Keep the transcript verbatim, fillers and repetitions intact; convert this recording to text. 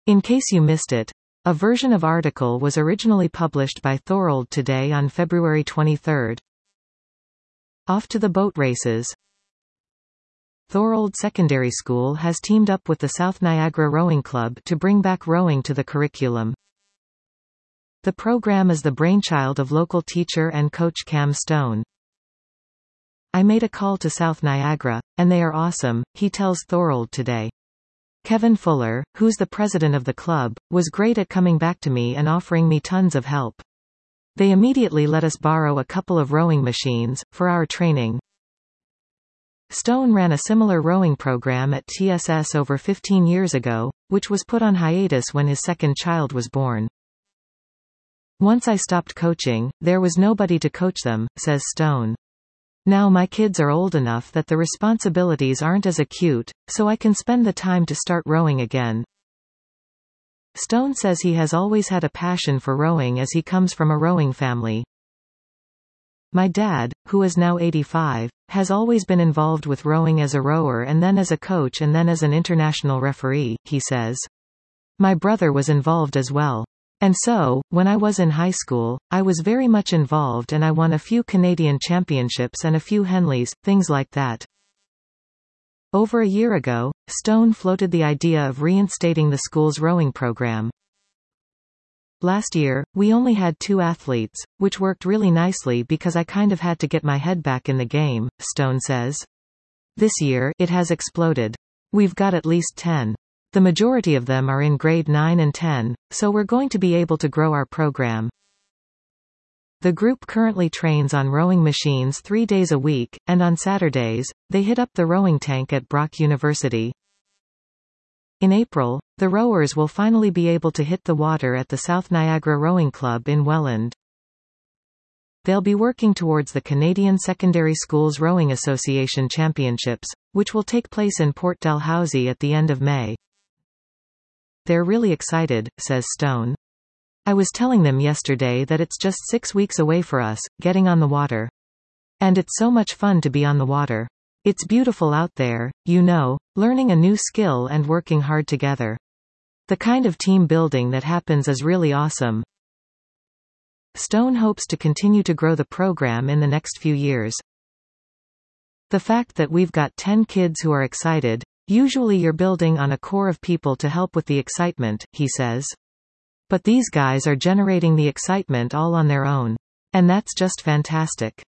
In case you missed it, a version of article was originally published by Thorold Today on February twenty-third. Off to the boat races. Thorold Secondary School has teamed up with the South Niagara Rowing Club to bring back rowing to the curriculum. The program is the brainchild of local teacher and coach Cam Stone. I made a call to South Niagara, and they are awesome, he tells Thorold Today. Kevin Fuller, who's the president of the club, was great at coming back to me and offering me tons of help. They immediately let us borrow a couple of rowing machines, for our training. Stone ran a similar rowing program at T S S over fifteen years ago, which was put on hiatus when his second child was born. Once I stopped coaching, there was nobody to coach them, says Stone. Now my kids are old enough that the responsibilities aren't as acute, so I can spend the time to start rowing again. Stone says he has always had a passion for rowing as he comes from a rowing family. My dad, who is now eighty-five, has always been involved with rowing as a rower and then as a coach and then as an international referee, he says. My brother was involved as well. And so, when I was in high school, I was very much involved and I won a few Canadian championships and a few Henleys, things like that. Over a year ago, Stone floated the idea of reinstating the school's rowing program. Last year, we only had two athletes, which worked really nicely because I kind of had to get my head back in the game, Stone says. This year, it has exploded. We've got at least ten. The majority of them are in grade nine and ten, so we're going to be able to grow our program. The group currently trains on rowing machines three days a week, and on Saturdays, they hit up the rowing tank at Brock University. In April, the rowers will finally be able to hit the water at the South Niagara Rowing Club in Welland. They'll be working towards the Canadian Secondary Schools Rowing Association Championships, which will take place in Port Dalhousie at the end of May. They're really excited, says Stone. I was telling them yesterday that it's just six weeks away for us, getting on the water. And it's so much fun to be on the water. It's beautiful out there, you know, learning a new skill and working hard together. The kind of team building that happens is really awesome. Stone hopes to continue to grow the program in the next few years. The fact that we've got ten kids who are excited, usually you're building on a core of people to help with the excitement, he says. But these guys are generating the excitement all on their own. And that's just fantastic.